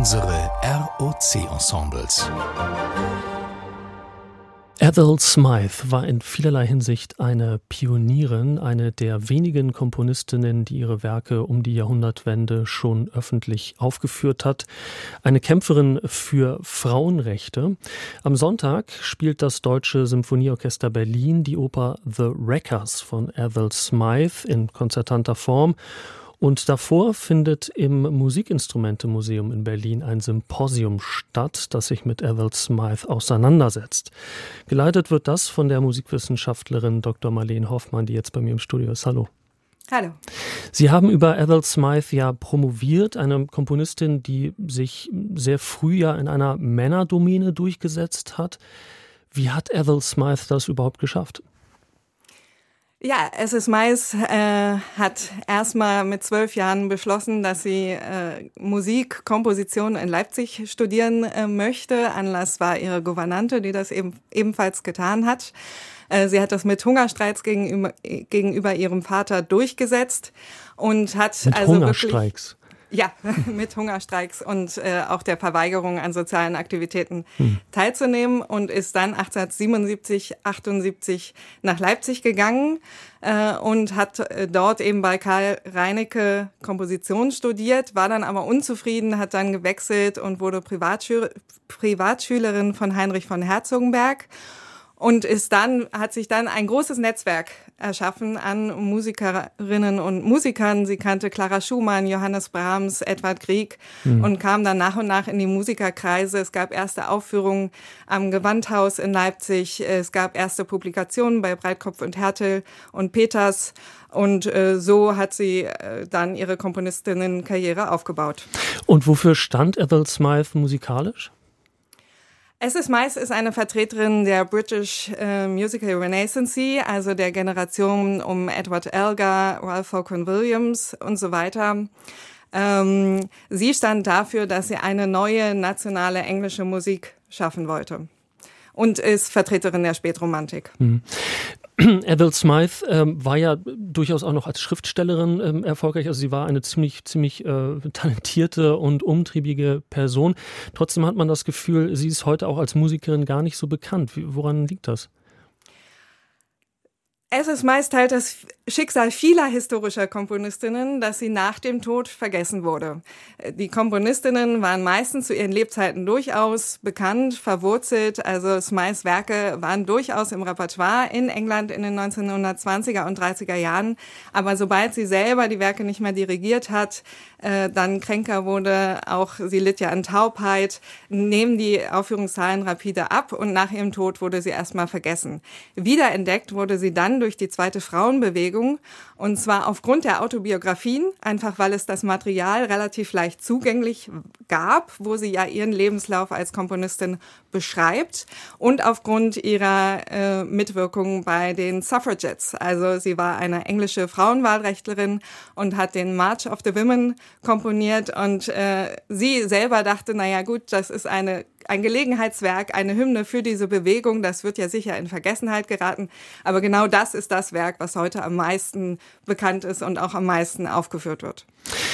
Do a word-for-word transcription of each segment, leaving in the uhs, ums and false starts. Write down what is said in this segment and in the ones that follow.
Unsere R O C-Ensembles. Ethel Smyth war in vielerlei Hinsicht eine Pionierin, eine der wenigen Komponistinnen, die ihre Werke um die Jahrhundertwende schon öffentlich aufgeführt hat. Eine Kämpferin für Frauenrechte. Am Sonntag spielt das Deutsche Symphonieorchester Berlin die Oper The Wreckers von Ethel Smyth in konzertanter Form. Und davor findet im Musikinstrumente-Museum in Berlin ein Symposium statt, das sich mit Ethel Smyth auseinandersetzt. Geleitet wird das von der Musikwissenschaftlerin Doktor Marleen Hoffmann, die jetzt bei mir im Studio ist. Hallo. Hallo. Sie haben über Ethel Smyth ja promoviert, eine Komponistin, die sich sehr früh ja in einer Männerdomäne durchgesetzt hat. Wie hat Ethel Smyth das überhaupt geschafft? Ja, Ethel Smyth äh, hat erstmal mit zwölf Jahren beschlossen, dass sie äh, Musik, Komposition in Leipzig studieren äh, möchte. Anlass war ihre Gouvernante, die das eben ebenfalls getan hat. Äh, sie hat das mit Hungerstreiks gegenüber, gegenüber ihrem Vater durchgesetzt und hat mit also Hungerstreiks. Wirklich Ja, mit Hungerstreiks und äh, auch der Verweigerung an sozialen Aktivitäten hm. teilzunehmen und ist dann achtzehnhundertsiebenundsiebzig, achtundsiebzig nach Leipzig gegangen äh, und hat äh, dort eben bei Karl Reinecke Komposition studiert, war dann aber unzufrieden, hat dann gewechselt und wurde Privatschü- Privatschülerin von Heinrich von Herzogenberg. Und ist dann, hat sich dann ein großes Netzwerk erschaffen an Musikerinnen und Musikern. Sie kannte Clara Schumann, Johannes Brahms, Edvard Grieg mhm. und kam dann nach und nach in die Musikerkreise. Es gab erste Aufführungen am Gewandhaus in Leipzig. Es gab erste Publikationen bei Breitkopf und Härtel und Peters. Und äh, so hat sie äh, dann ihre Komponistinnenkarriere aufgebaut. Und wofür stand Ethel Smyth musikalisch? Ethel Smyth ist eine Vertreterin der British äh, Musical Renaissance, also der Generation um Edward Elgar, Ralph Vaughan Williams und so weiter. Ähm, sie stand dafür, dass sie eine neue nationale englische Musik schaffen wollte und ist Vertreterin der Spätromantik. Mhm. Ethel Smyth ähm, war ja durchaus auch noch als Schriftstellerin ähm, erfolgreich. Also sie war eine ziemlich, ziemlich äh, talentierte und umtriebige Person. Trotzdem hat man das Gefühl, sie ist heute auch als Musikerin gar nicht so bekannt. Wie, woran liegt das? Ethel Smyth teilt das Schicksal vieler historischer Komponistinnen, dass sie nach dem Tod vergessen wurde. Die Komponistinnen waren meistens zu ihren Lebzeiten durchaus bekannt, verwurzelt. Also Smyths Werke waren durchaus im Repertoire in England in den neunzehnhundertzwanziger und dreißiger Jahren. Aber sobald sie selber die Werke nicht mehr dirigiert hat, äh, dann kränker wurde, auch sie litt ja an Taubheit, nehmen die Aufführungszahlen rapide ab und nach ihrem Tod wurde sie erstmal vergessen. Wiederentdeckt wurde sie dann durch die zweite Frauenbewegung, und zwar aufgrund der Autobiografien, einfach weil es das Material relativ leicht zugänglich gab, wo sie ja ihren Lebenslauf als Komponistin beschreibt, und aufgrund ihrer äh, Mitwirkung bei den Suffragettes. Also sie war eine englische Frauenwahlrechtlerin und hat den March of the Women komponiert, und äh, sie selber dachte, naja gut, das ist eine ein Gelegenheitswerk, eine Hymne für diese Bewegung, das wird ja sicher in Vergessenheit geraten. Aber genau das ist das Werk, was heute am meisten bekannt ist und auch am meisten aufgeführt wird.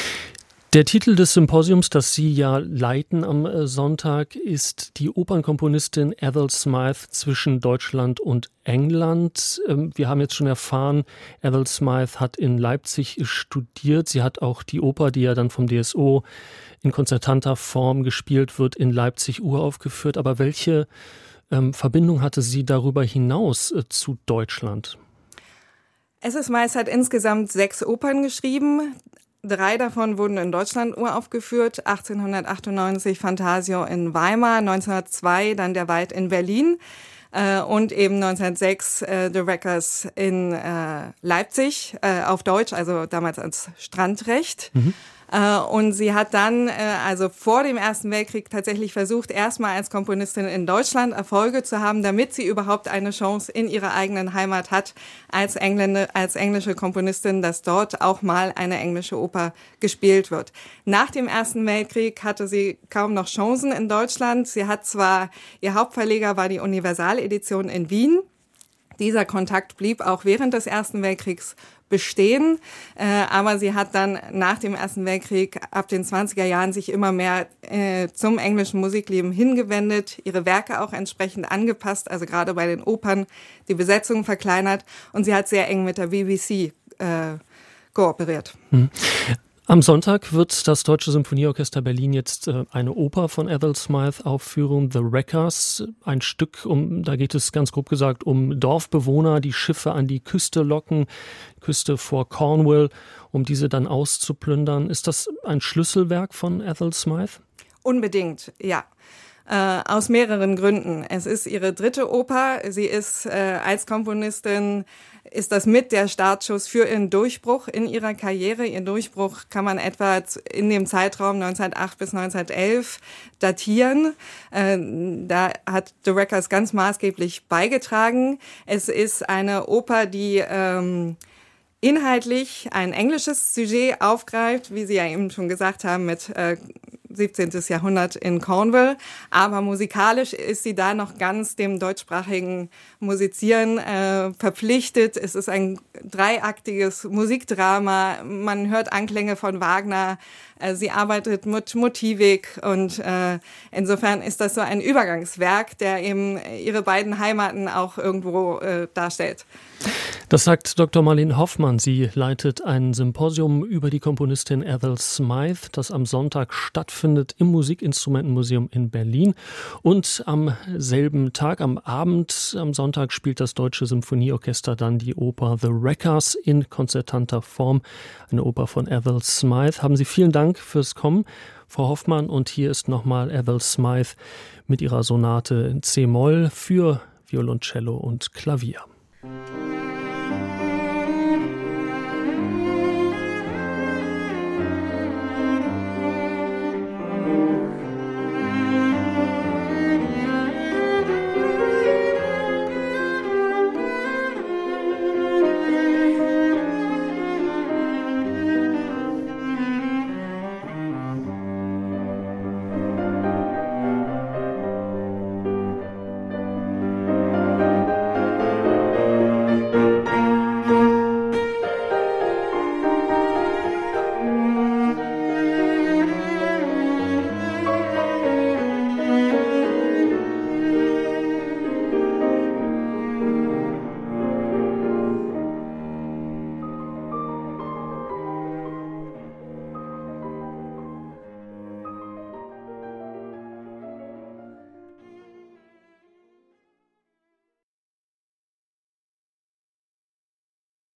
Der Titel des Symposiums, das Sie ja leiten am Sonntag, ist die Opernkomponistin Ethel Smyth zwischen Deutschland und England. Wir haben jetzt schon erfahren, Ethel Smyth hat in Leipzig studiert. Sie hat auch die Oper, die ja dann vom D S O in konzertanter Form gespielt wird, in Leipzig uraufgeführt. Aber welche ähm, Verbindung hatte sie darüber hinaus äh, zu Deutschland? Ethel Smyth hat insgesamt sechs Opern geschrieben. Drei davon wurden in Deutschland uraufgeführt. achtzehnhundertachtundneunzig Fantasio in Weimar, neunzehnhundertzwei dann Der Wald in Berlin äh, und eben neunzehnhundertsechs äh, The Wreckers in äh, Leipzig äh, auf Deutsch, also damals als Strandrecht. Mhm. Und sie hat dann, also vor dem Ersten Weltkrieg, tatsächlich versucht, erstmal als Komponistin in Deutschland Erfolge zu haben, damit sie überhaupt eine Chance in ihrer eigenen Heimat hat, als Engländer, als englische Komponistin, dass dort auch mal eine englische Oper gespielt wird. Nach dem Ersten Weltkrieg hatte sie kaum noch Chancen in Deutschland. Sie hat zwar, ihr Hauptverleger war die Universaledition in Wien. Dieser Kontakt blieb auch während des Ersten Weltkriegs bestehen. Äh, aber sie hat dann nach dem Ersten Weltkrieg ab den zwanziger Jahren sich immer mehr äh, zum englischen Musikleben hingewendet, ihre Werke auch entsprechend angepasst, also gerade bei den Opern die Besetzung verkleinert, und sie hat sehr eng mit der B B C äh, kooperiert. Hm. Am Sonntag wird das Deutsche Symphonieorchester Berlin jetzt äh, eine Oper von Ethel Smyth aufführen, The Wreckers. Ein Stück, um, da geht es ganz grob gesagt um Dorfbewohner, die Schiffe an die Küste locken, Küste vor Cornwall, um diese dann auszuplündern. Ist das ein Schlüsselwerk von Ethel Smyth? Unbedingt, ja. Äh, aus mehreren Gründen. Es ist ihre dritte Oper. Sie ist äh, als Komponistin, ist das mit der Startschuss für ihren Durchbruch in ihrer Karriere. Ihr Durchbruch kann man etwa in dem Zeitraum neunzehnhundertacht bis neunzehnhundertelf datieren. Äh, da hat The Wreckers ganz maßgeblich beigetragen. Es ist eine Oper, die ähm, inhaltlich ein englisches Sujet aufgreift, wie Sie ja eben schon gesagt haben, mit äh, siebzehnten. Jahrhundert in Cornwall. Aber musikalisch ist sie da noch ganz dem deutschsprachigen Musizieren äh, verpflichtet. Es ist ein dreiaktiges Musikdrama. Man hört Anklänge von Wagner. Äh, sie arbeitet mit Motivik und äh, insofern ist das so ein Übergangswerk, der eben ihre beiden Heimaten auch irgendwo äh, darstellt. Das sagt Doktor Marlene Hoffmann. Sie leitet ein Symposium über die Komponistin Ethel Smyth, das am Sonntag stattfindet im Musikinstrumentenmuseum in Berlin. Und am selben Tag, am Abend, am Sonntag, spielt das Deutsche Symphonieorchester dann die Oper The Wreckers in konzertanter Form. Eine Oper von Ethel Smyth. Haben Sie vielen Dank fürs Kommen, Frau Hoffmann. Und hier ist nochmal Ethel Smyth mit ihrer Sonate in C-Moll für Violoncello und Klavier.